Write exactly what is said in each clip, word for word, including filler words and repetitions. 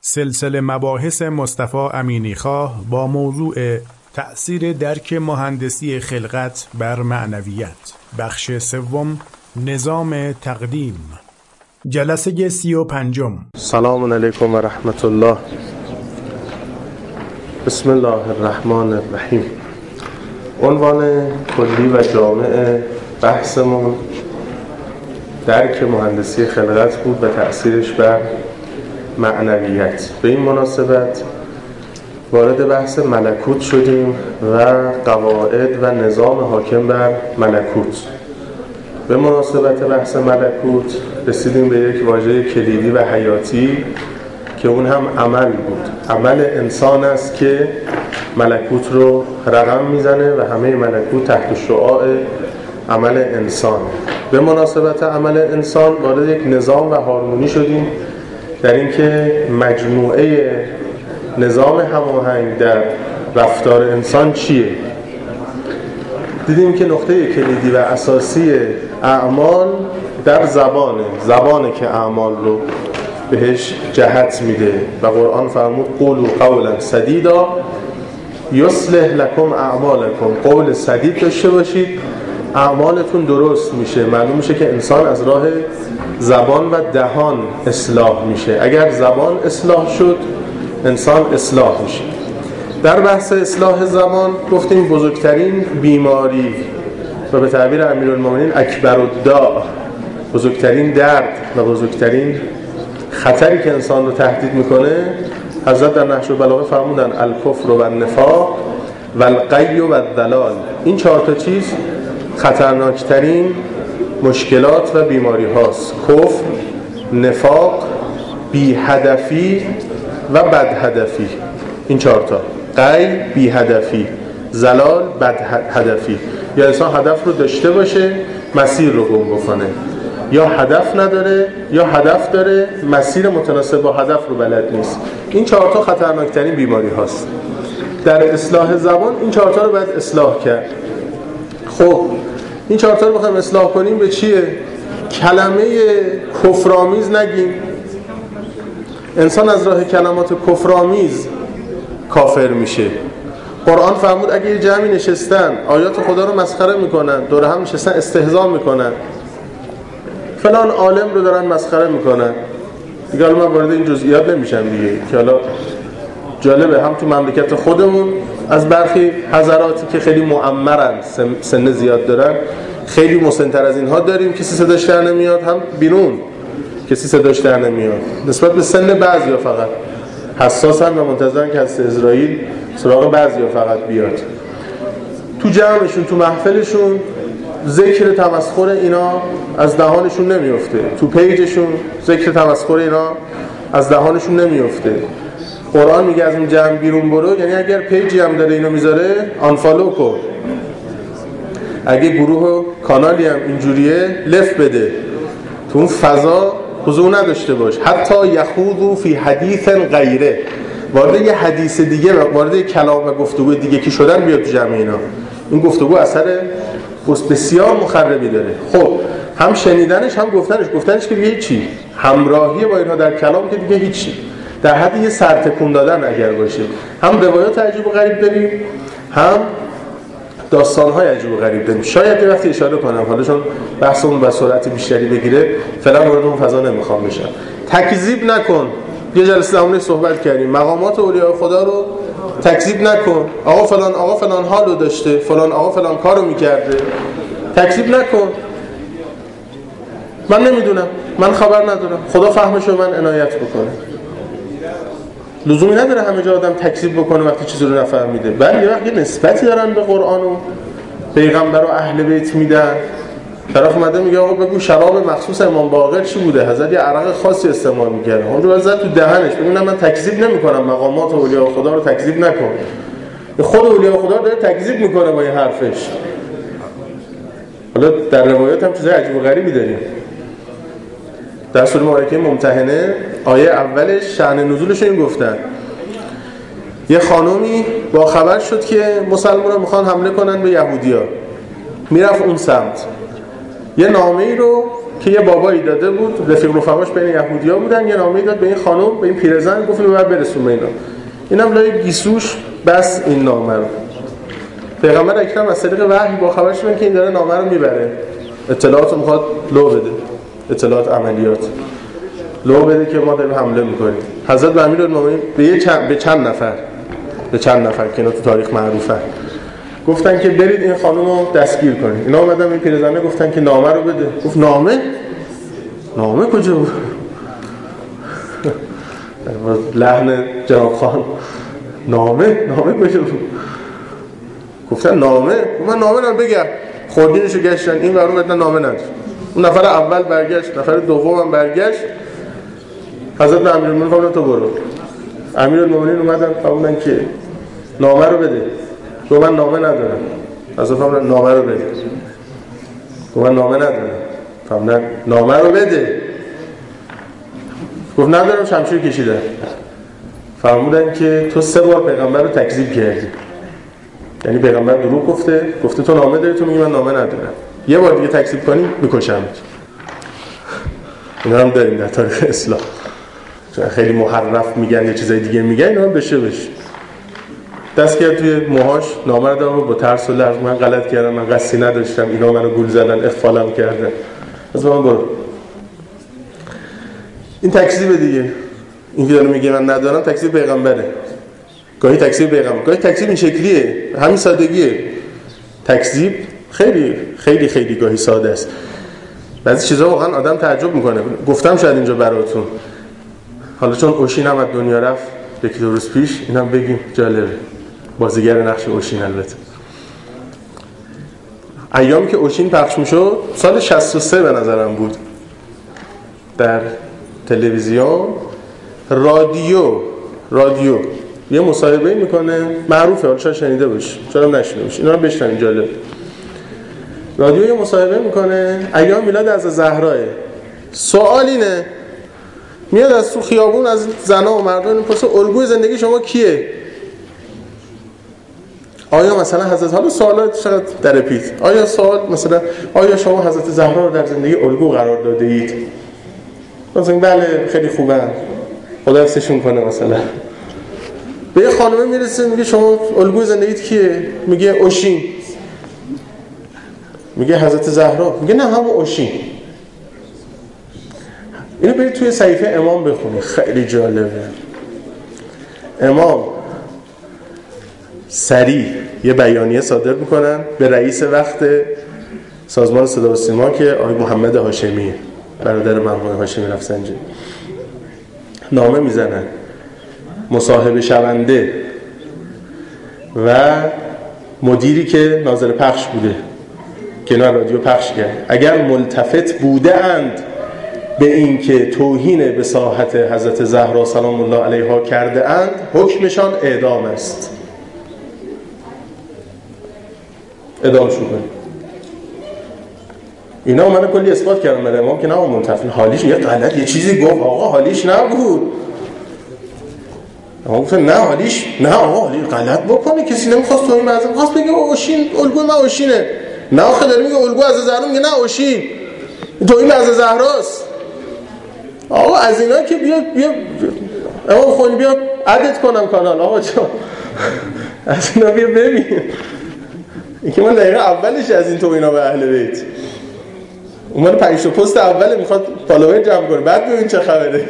سلسله مباحث مصطفی امینیخواه با موضوع تأثیر درک مهندسی خلقت بر معنویت، بخش سوم، نظام تقدیم، جلسه سی و پنجم. سلام علیکم و رحمت الله. بسم الله الرحمن الرحیم. عنوان کلی و جامع بحثمون درک مهندسی خلقت بود و تأثیرش بر معنویت. به این مناسبت وارد بحث ملکوت شدیم و قواعد و نظام حاکم بر ملکوت. به مناسبت بحث ملکوت رسیدیم به یک واژه کلیدی و حیاتی که اون هم عمل بود. عمل انسان است که ملکوت رو رقم میزنه و همه ملکوت تحت شعاع عمل انسان. به مناسبت عمل انسان وارد یک نظام و هارمونی شدیم در اینکه مجموعه نظام هماهنگ در رفتار انسان چیه. دیدیم که نقطه کلیدی و اساسی اعمال در زبانه زبانه که اعمال رو بهش جهت میده و قرآن فرمود قولوا قولا سدیدا یصلح لکم اعمالکم. قول سدید داشته باشید، اعمالتون درست میشه. معلوم میشه که انسان از راه زبان و دهان اصلاح میشه. اگر زبان اصلاح شد انسان اصلاح میشه. در بحث اصلاح زبان گفتیم بزرگترین بیماری و به تعبیر امیرالمومنین اکبر الداء، بزرگترین درد و بزرگترین خطری که انسان رو تهدید میکنه، حضرت در نهج البلاغه فرمودن الکفر و النفاق و الغی و الضلال. این چهار تا چیز خطرناکترین مشکلات و بیماری هاست: کفر، نفاق، بی هدفی و بد هدفی. این چهار تا: غی، بی هدفی، ضلال، بد هدفی. یا انسان هدف رو داشته باشه مسیر رو گم بکنه، یا هدف نداره یا هدف داره مسیر متناسب با هدف رو بلد نیست. این چهار تا خطرناکترین بیماری هاست. در اصلاح زبان این چهار تا رو باید اصلاح کرد. خب این چهار تا رو بخوایم اصلاح کنیم به چیه؟ کلمه کفرآمیز نگیم. انسان از راه کلمات کفرآمیز کافر میشه. قرآن فرمود اگه یه جمعی نشستن آیات خدا رو مسخره میکنن، دور هم نشستن استهزا میکنن، فلان عالم رو دارن مسخره میکنن، دیگه حالا من وارد این جزئیات نمیشم دیگه که حالا جالبه هم تو مملکت خودمون از برخی حضراتی که خیلی معمرن، سن زیاد دارن، خیلی مسن‌تر از اینها داریم کسی صداش در نمیاد، هم بیرون کسی صداش در نمیاد. نسبت به سن بعضیا فقط حساسن و منتظرن که از اسرائیل سراغ بعضیا فقط بیاد. تو جمعشون تو محفلشون ذکر تمسخر اینا از دهانشون نمیفته، تو پیجشون ذکر تمسخر اینا از دهانشون نمیفته. قرآن میگه از اون جمع بیرون برو، یعنی اگر پیجی هم داره اینو میذاره آنفالو کن، اگه گروه و کانالی هم اینجوریه لف بده، تو اون فضا حضور نداشته باش. حتی یخوضوا فی حدیث غیره، وارد یه حدیث دیگه، وارد کلام و گفتگو دیگه که شدن بیاد تو جمع اینا. این گفتگو اثر بسیار مخربی داره. خب هم شنیدنش هم گفتنش، گفتنش که دیگه چی؟ همراهی با اینها در کلام که دیگه هیچی، در حد یه سرتکون دادن اگر باشه. هم روایات عجیب و غریب داریم، هم داستان‌های عجیب و غریب داریم. شاید یه وقتی اشاره کنم، حالا چون بحثمون با سرعت بیشتری بگیره فعلا وارد اون فضا نمیخوام بشم. تکذیب نکن. یه جلسه همون صحبت کردیم مقامات اولیاء خدا رو تکذیب نکن. آقا فلان آقا فلان حالو داشته، فلان آقا فلان کارو میکرده، تکذیب نکن. من نمیدونم، من خبر ندارم، خدا فهمشو من عنایت بکنه. لزومی نداره همه جا آدم تکذیب بکنه وقتی چیزی رو نفهمیده. بله یه وقت یه نسبتی دارن به قرآن و پیغمبر و اهل بیت میدن. طرف اومده میگه آقا بگو شراب مخصوص امام باقر چی بوده، حضرت یه عرق خاصی استعمال می‌کرد، اونجا واسه تو دهنش ببینم من تکذیب نمی‌کنم، مقامات اولیاء خدا رو تکذیب نکن. خود اولیاء خدا داره تکذیب میکنه با این حرفش. حالا در روایات هم چیزای عجیب و غریبی داریم. در سوره مبارکه ممتحنه آیه اولش شأن نزولش این گفتن: یه خانومی با خبر شد که مسلمان‌ها میخوان حمله کنن به یهودی‌ها، میرفت اون سمت، یه نامه‌ای رو که یه بابایی داده بود، رفیق رفقاش بین یهودی‌ها بودن، یه نامه داد به این خانم، به این پیرزن، گفت اینو بعد برسون به اینا. اینم لای گیسوش بس این نامه رو. پیغمبر اکرم از طریق وحی با خبر شدن که این داره نامه رو میبره، اطلاعات رو میخواد لو بده، اطلاعات عملیات لو بده که ما داریم حمله میکنیم. حضرت امیرالمومنین به یه چند به چند نفر به چند نفر که اینا تو تاریخ معروفه گفتن که برید این خانم رو دستگیر کنید. اینا اومدن این پیرزنه گفتن که نامه رو بده. گفت نامه؟ نامه کجا بود؟ لحن جناب خان نامه؟ نامه کجا بود؟ گفتن نامه؟ من نامه رو بگم. خوردینشو گشتن این ورون بدن نامه نداشت. اون نفر اول برگشت، نفر دوم هم برگشت. حضرت امیرالمومنین فرمودن تو برو. امیرالمومنین اومدن فرمودن که نامه رو بده. گفت من نامه ندارم. حضرت فرمودن نامه رو بده. گفت من نامه ندارم. فرمودن نامه رو بده. گفت ندارم، شمشیر کشیدم. فرمودن که تو سه بار پیغمبر رو تکذیب کردی. یعنی پیغمبر دروغ گفته، گفته تو نامه داری، تو میگی من نامه ندارم. یه بار دیگه تکذیب کنی میکشمت. اینا هم داریم در تاریخ اسلام. چون خیلی محرف میگن یه چیزای دیگه میگن، اینا هم بشه بشه. دست کرد توی موهاش، نامه رو دادم با ترس و لرز، من غلط کردم، من قصدی نداشتم، اینا منو گول زدن، اخفالم کردن. از من برو. این تکذیب دیگه. این که داره میگه من ندارم تکذیب پیغمبره. گاهی تکذیب پیغمبر، گاهی تکذیب این شکلیه، همین سادگیه. تکذیب خیلی خیلی خیلی گاهی ساده است. بعضی چیزا واقعا آدم تعجب میکنه. گفتم شاید اینجا براتون. حالا چون اوشین هم از دنیا رفت یکی دو روز پیش، اینم بگیم جالبه. بازیگر نقش اوشین البته. ایامی که اوشین پخش میشد سال شصت و سه به نظرم بود. در تلویزیون رادیو رادیو یه مصاحبه میکنه، معروفه، حالا شاید شنیده باشی، شاید هم نشنیده باشی. اینا رو بشنوید جالب. رادیو یه مصاحبه میکنه ایام میلاد از زهراه. سوال اینه، میاد از تو خیابون از زنا و مردان میپرسه الگوی زندگی شما کیه؟ آیا مثلا حضرت، حالا سوالات شاید در پیت، آیا سوال مثلا آیا شما حضرت زهرا رو در زندگی الگو قرار داده اید؟ مثلا بله خیلی خوبه، خدا حفظشون کنه. مثلا به یه خانمه میرسه میگه شما الگوی زندگیت کیه؟ میگه اوشین. میگه حضرت زهرا. میگه نه همون اوشین. اینو برید توی صحیفه امام بخونید، خیلی جالبه. امام سریع یه بیانیه صادر میکنن به رئیس وقت سازمان صدا و سیما که آقای محمد هاشمی، برادر مرحوم هاشمی رفسنجانی، نامه میزنن مصاحبه شونده و مدیری که ناظر پخش بوده که نه رادیو پخش کرد، اگر ملتفت بوده اند به این که توهین به ساحت حضرت زهرا سلام الله علیها کرده اند، حکمشان اعدام است. اعدامشون کنید. اینا اومدن کلی اثبات کردن برای امام که نه منتفن حالیش یه غلط یه چیزی گفت، آقا حالیش نبود. امام گفت نه حالیش نه آقا حالی غلط بکنه، کسی نمیخواست توهین معظم خواست بگه اوشین الگوی ما اوشینه. نه آخه داره میگه الگو از زهرا، میگه نه اوشین توهین از زهراست. آقا از اینا که بیا بیا امام خونی بیا عدد کنم کانال. آقا چون از اینا بیا ببین این که من دقیقه اولش از این توهینا به اهل بیت اومد پنج تا پست اوله میخواد فالوور جمع کنه، بعد ببین چه خبره.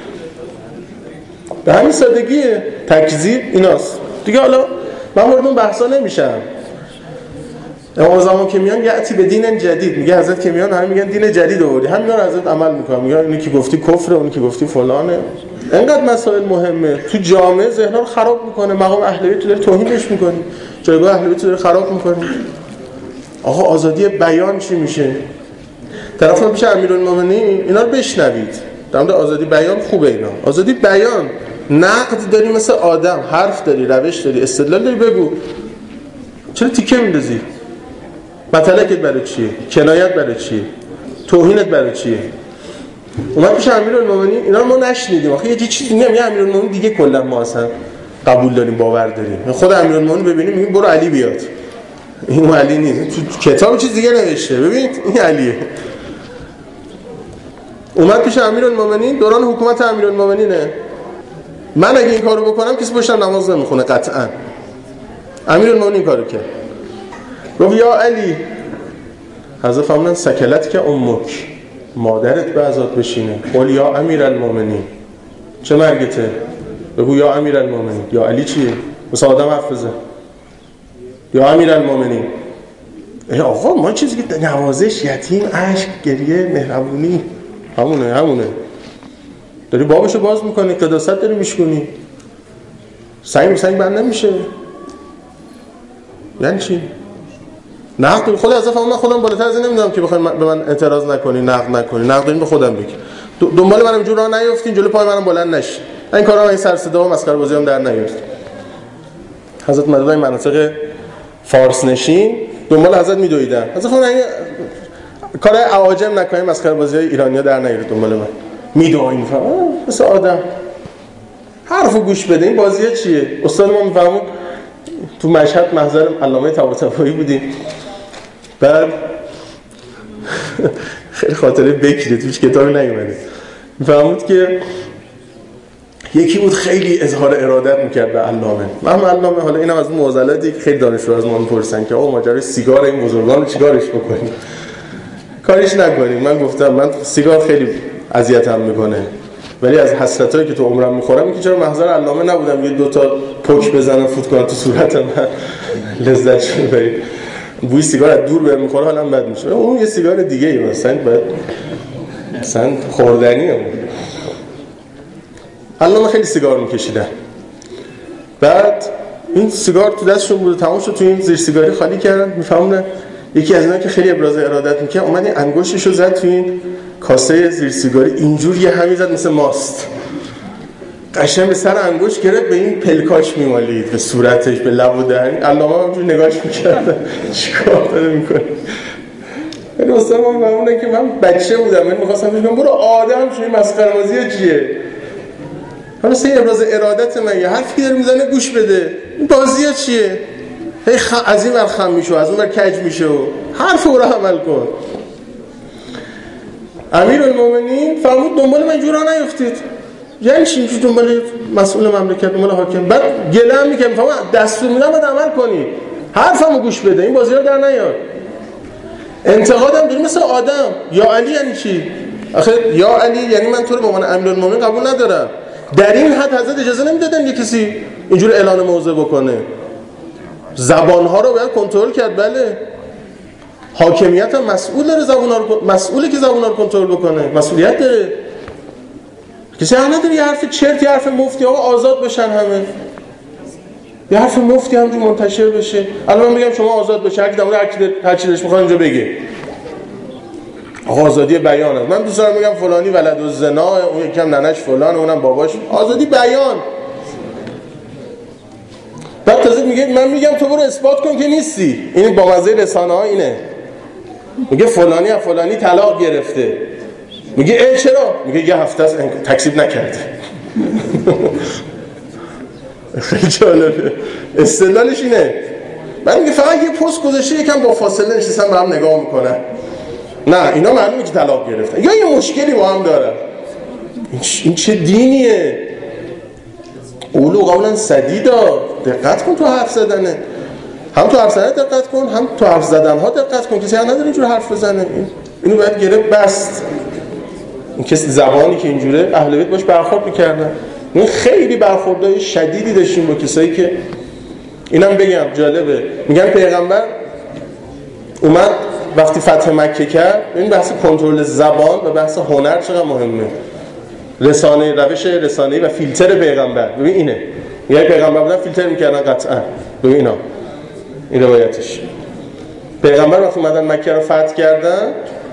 به همین سادگیه. تکذیب ایناست دیگه. حالا من وارد اون بحثا نمیشم. امام زمان که میان یعتی به دین جدید، میگه حضرت که میان همه میگن دین جدید آوردی، همینا رو حضرت عمل میکنن، میگن اینی که گفتی کفره، اونی که گفتی فلانه. اینقدر مسائل مهمه تو جامعه ذهنا رو خراب میکنه. مقام اهل بیت رو داره توهینش میکنی، جایگاه اهل بیت رو داره خراب میکنی. آقا آزادی بیان چی میشه؟ طرف پیش امیرالمومنین اینا رو بشنوید. در مورد آزادی بیان خوبه اینا. آزادی بیان، نقد داری مثل آدم، حرف داری، روش داری، استدلال داری، بگو. چرا تیکه میندازی؟ مطلقت برای چیه؟ کنایت برای چیه؟ توهینت برای چیه؟ اومد پیش امیرالمومنین اینا رو ما نشنیدیم. آخه یه چیزی میگم یه امیرالمومنین دیگه کلا ما اصلا قبول داریم، باور داریم. خود امیرالمومنین ببینیم میگیم برو علی بیاد. این علی نیست. تو کتاب چیز دیگه نوشته. ببینید این علیه. اومد پیش امیرالمومنین دوران حکومت امیرالمومنینه. من اگه این کارو بکنم کسی پشتم نماز نمیخونه قطعا. امیرالمومنین کارو کرد. گفت یا علی، حضرت فرمودن سکلت که امک، مادرت به عزات بشینه. قول یا امیرالمومنین، چه مرگته؟ بگو یا امیرالمومنین. یا علی چیه؟ مثل آدم حرف بزن. یا امیرالمومنین. ای آقا ما چیزی که نوازش، یتیم، اشک، گریه، مهربونی، همونه همونه. داری بابشو باز میکنی، قداست داری میشکنی، سنگ سنگ بند نمیشه. یعنی چی؟ نقد خود از من خودم بالاتر از این نمیدونم که بخواید به من اعتراض نکنی، نقد نکنی. نقد این به خودم بگی. دنبال منم اینجوری راه نیافتین، جلوی پای منم بلند نشین. این کارا این سر صدا و مسخره بازی هم در نیارید. حضرت مدد این مناطق فارس نشین دنبال حضرت میدویدن. حضرت فرمودن کار اعاجم نکنید، مسخره بازی های ایرانی‌ها در نیارید دنبال من. میدوین فهم مثل آدم. حرفو گوش بده. این بازیه چیه؟ استاد ما میفهمون تو مشهد محضر علامه طباطبایی بودیم. بعد خیلی خاطره بکیره، توش کتابی نیومده. میفهمود که یکی بود خیلی اظهار ارادت میکرد به علامه. من علامه، حالا اینم از اون معضلاتی که خیلی دانشجو از ما میپرسن که آقا ماجرای سیگار این بزرگان رو چیکارش بکنیم؟ کاریش نکنیم. من گفتم من سیگار خیلی اذیتم میکنه، ولی از حسرتایی که تو عمرم میخورم اینکه چرا محضر علامه نبودم یه دو تا پک بزنم فوت کنم تو صورت من لذتش ببرید. بوی سیگار از دور بهم میخوره حالم بد میشه. اون یه سیگار دیگه ای مثلا بعد مثلا خوردنیه. علامه خیلی سیگار میکشیدن. بعد این سیگار تو دستشون بود، تمام شد، تو این زیر سیگاری خالی کردن. میفهمونه یکی از اینا که خیلی ابراز ارادت میکنه اومد این انگشتشو زد تو این کاسه زیر سیگاری، اینجوری یه همی زد مثل ماست. قشنگ به سر انگشت گرفت، به این پلکاش میمالید، به صورتش، به لب و دهن. علامه اونجوری نگاهش میکرد چیکار داره میکنه. ولی استاد ما میفهمونه که من بچه بودم، من میخواستم بگم برو آدم شوی، مسخره بازی چیه؟ حالا سه ابراز ارادت من یه حرفی داره میزنه گوش بده. این بازی چیه؟ هی خ... از این ور خم میشه، از اون ور کج میشه و حرف او رو عمل کن. امیرالمومنین فرمود دنبال من جورا نیفتید. یعنی چی اینجوری دنبال مسئول مملکت، دنبال حاکم؟ بعد گله هم میگم فهم دستور میدم باید عمل کنی، حرفمو گوش بده، این بازی رو در نیار. انتقادم داری مثل آدم. یا علی یعنی چی؟ آخه یا علی یعنی من تو رو به عنوان امیرالمومنین قبول ندارم. در این حد حضرت اجازه نمیدادن یه کسی اینجوری اعلان موضع بکنه. زبانها رو باید کنترل کرد. بله حاکمیت هم مسئول داره، زبانها رو مسئوله که زبانها رو کنترل بکنه، مسئولیت داره. کسی هم نداره یه حرف چرت، یه حرف مفتی آقا آزاد بشن همه، یه حرف مفتی همجور منتشر بشه. الان من میگم شما آزاد بشه، هر کی داره هر چی دلش میخواد اینجا بگه. آقا آزادی بیان است. من دوست دارم میگم فلانی ولد الزنا، اون یکم ننش فلان، اونم باباش. آزادی بیان. بعد تازه میگه من میگم تو برو اثبات کن که نیستی. این با مزه رسانه ها اینه. میگه فلانی از فلانی طلاق گرفته. میگه ای چرا؟ میگه یه هفته است تکذیب نکرده. خیلی جالبه. استدلالش اینه. بعد میگه فقط یه پست گذاشته یکم با فاصله نشستن به هم نگاه میکنن. نه اینا معلومه که طلاق گرفتن یا یه مشکلی با هم دارن. این چه دینیه؟ اولو قولا سدیدا. دقت کن تو حرف زدنه. هم تو حرف زدن دقت کن، هم تو حرف زدن ها دقت کن. کسی هم نداره اینجور حرف بزنه. اینو باید گرفت بست. این کسی زبانی که اینجوره اهل بیت باش برخورد میکردن. این خیلی برخوردهای شدیدی داشتیم با کسایی که اینم بگم جالبه. میگن پیغمبر اومد وقتی فتح مکه کرد، این بحث کنترل زبان و بحث هنر چقدر مهمه. رسانه، روش رسانه‌ای و فیلتر پیغمبر ببین اینه. یعنی پیغمبر بودن فیلتر میکردن قطعا. ببین اینا این روایتش. پیغمبر وقتی اومدن مکه رو فتح کردن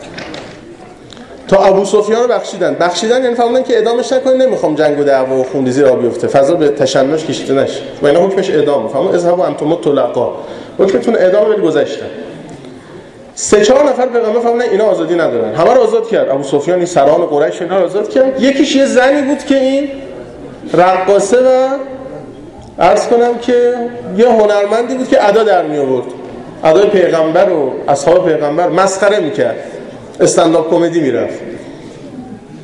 تا ابو سفیان رو بخشیدن. بخشیدن یعنی فهمیدن که اعدامش نکنین، نمیخوام جنگ و دعوا و خونریزی را بیفته، فضا به تشنج کشیده نشه. و اینا حکمش اعدام. فهمون اذهبوا انتم الطلقاء. حکمتون اعدام ولی گذشتن. سه چهار نفر پیغمبر فهمیدن اینا آزادی ندارن. همه رو آزاد کرد. ابو سفیان این سران قریش اینا رو آزاد کرد. یکیش یه زنی بود که این رقاصه و عرض کنم که یه هنرمندی بود که ادا در می آورد. ادای پیغمبر و اصحاب پیغمبر مسخره میکرد. استندآپ کمدی میرفت.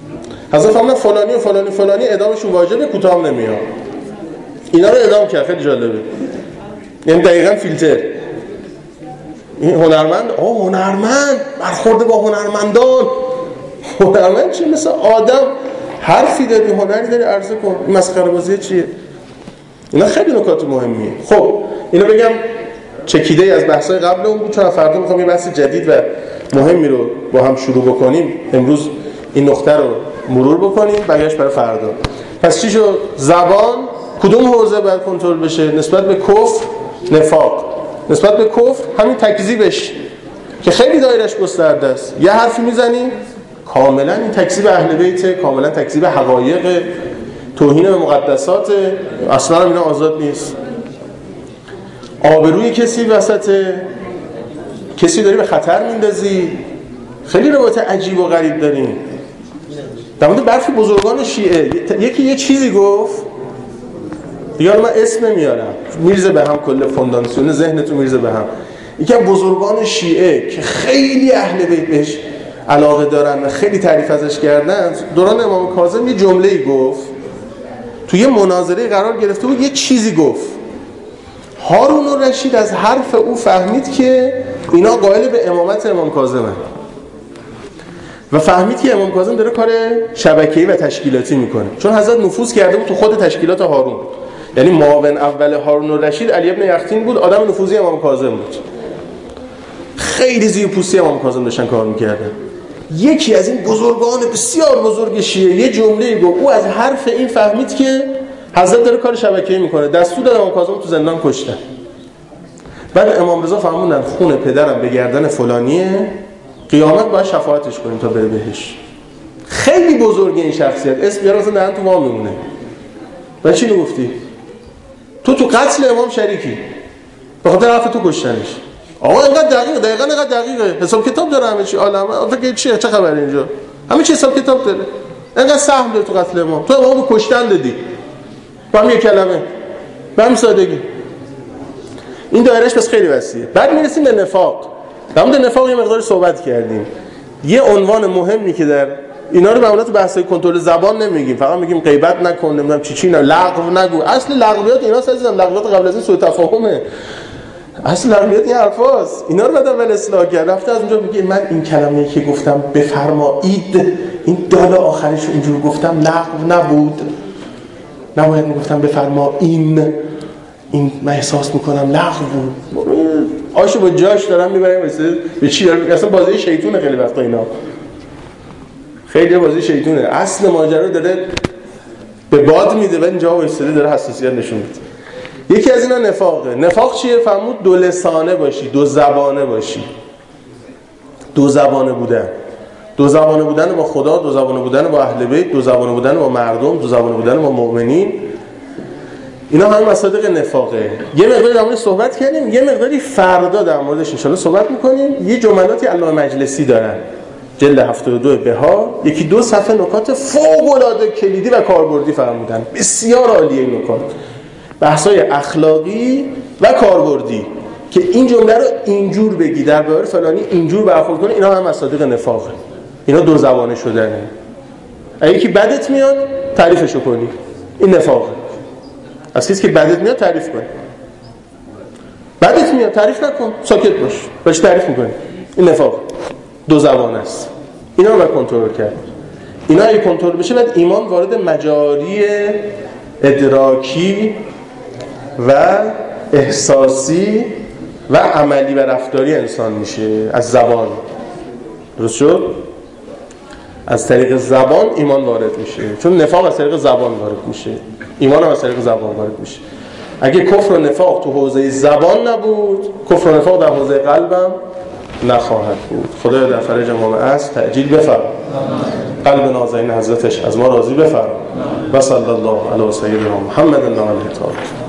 حضرت فرمودن فلانی و فلانی فلانی اعدامشون واجبه، کوتاه نمیاد. اینا رو اعدام کرد. خیلی جالبه. یعنی دقیقاً فیلتر. این هنرمند، آه هنرمند برخورد با هنرمندان. هنرمند چیه؟ مثل آدم حرفی داری، هنری داری، عرضه کن. این مسخره بازی چیه؟ اینا خیلی نکات مهمیه. خب اینو بگم چکیده ای از بحث‌های قبل اون بود، چون فردا می‌خوام یه بحث جدید و مهمی رو با هم شروع بکنیم. امروز این نقطه رو مرور بکنیم، بقیه‌اش برای فردا. پس چی شد؟ زبان کدوم حوزه باید کنترل بشه؟ نسبت به کفر، نفاق. نسبت به کفر همین تکذیبش که خیلی دایرش گسترده است. یه حرفی میزنی کاملا این تکذیب اهل بیت، کاملا تکذیب حقایق، توهین به مقدسات، اصلا اینا آزاد نیست. آبروی کسی وسط، کسی داری به خطر میندازی. خیلی روایت عجیب و غریب داریم. در مورد برخی بزرگان شیعه یکی یه چیزی گفت، دیگه من اسم نمیارم، میرزه به هم کل فونداسیون ذهنتون میرزه به هم. یکی از بزرگان شیعه که خیلی اهل بیت بهش علاقه دارن و خیلی تعریف ازش کردن، دوران امام کاظم یه جمله‌ای گفت، توی یه مناظره قرار گرفته بود، یه چیزی گفت. هارون الرشید از حرف او فهمید که اینا قائل به امامت امام کاظمن و فهمید که امام کاظم داره کار شبکه‌ای و تشکیلاتی میکنه، چون حضرت نفوذ کرده بود تو خود تشکیلات هارون. یعنی معاون اول هارون الرشید علی ابن یختین بود، آدم نفوذی امام کاظم بود. خیلی زیر پوستی امام کاظم داشتن کار میکردن. یکی از این بزرگان بسیار بزرگ شیعه یه جمله گفت، او از حرف این فهمید که حضرت داره کار شبکه‌ای میکنه. دستور داد امام کاظم تو زندان کشتن. بعد امام رضا فرمودن خون پدرم به گردن فلانیه، قیامت باید شفاعتش کنیم تا بره بهش. خیلی بزرگه این شخصیت، اسم بیاره مثلا دهن تو ما میمونه. و چی رو گفتی؟ تو تو قتل امام شریکی، به خاطر حرف تو کشتنش. آقا اینقدر دقیقه، دقیقاً اینقدر دقیقه، حساب کتاب داره همه چی. عالم فکر چیه؟ چه خبره اینجا؟ همه چی حساب کتاب داره. اینقدر سهم داره تو قتل امام. تو امام رو کشتن دادی. با هم یک کلمه، به همین سادگی. این دایرهش بس خیلی وسیعه. بعد میرسیم به نفاق. در مورد نفاق یه مقدار صحبت کردیم. یه عنوان مهمی که در اینا رو معمولا تو بحث‌های کنترل زبان نمیگیم، فقط میگیم غیبت نکن، نمیدونم چی چی نه، لغو نگو. اصل لغویات اینا عزیزم، لغویات قبل از این سوء تفاهمه. اصل لغویات این حرفاست. اینا رو بعد اول اصلاح کرد. رفته از اونجا میگه من این کلمه‌ای که گفتم بفرمایید، این دال آخرش رو اینجور گفتم، لغو نبود. نباید میگفتم بفرمایین، این من احساس میکنم لغو بود. آشو با جاش دارم میبریم مثل به چی دارم، اصلا بازی شیطونه خیلی وقتا اینا. خیلی بازی شیطونه. اصل ماجرا داره به باد میده و اینجا وایساده داره حساسیت نشون میده. یکی از اینا نفاقه. نفاق چیه؟ فرمود دو لسانه باشی، دو زبانه باشی. دو زبانه بودن. دو زبانه بودن با خدا، دو زبانه بودن با اهل بیت، دو زبانه بودن با مردم، دو زبانه بودن با مؤمنین. اینا همه مصادیق نفاقه. یه مقداری در موردش صحبت کردیم، یه مقداری فردا در موردش ان شاءالله صحبت می‌کنیم. یه جملاتی علامه مجلسی دارن. جلد هفتاد و دو بهار، یکی دو صفحه نکات فوق‌العاده کلیدی و کاربردی فرمودن. بسیار عالیه این نکات. بحث‌های اخلاقی و کاربردی که این جمله رو اینجور بگی، در برابر فلانی اینجور برخورد کنی، اینا هم مصادیق نفاقه. اینا دو زبانه شدنه. اگه یکی بدت میاد تعریفشو کنی، این نفاقه. از کسی که بدت میاد تعریف کن. بدت میاد تعریف نکن، ساکت باش. باش تعریف میکنی. این نفاق. دو زبانه است. اینا رو باید کنترل کرد. اینا اگه کنترل بشه بعد ایمان وارد مجاری ادراکی و احساسی و عملی و رفتاری انسان میشه از زبان. درست شد؟ از طریق زبان ایمان وارد میشه، چون نفاق از طریق زبان وارد میشه، ایمان هم از طریق زبان وارد میشه. اگه کفر و نفاق تو حوزه زبان نبود، کفر و نفاق در حوزه قلبم نخواهد بود. خدایا در فرج امام عصر تعجیل بفرما، قلب نازنین حضرتش از ما راضی بفرما. و صلی الله علی سیدنا محمد و علیه و آله.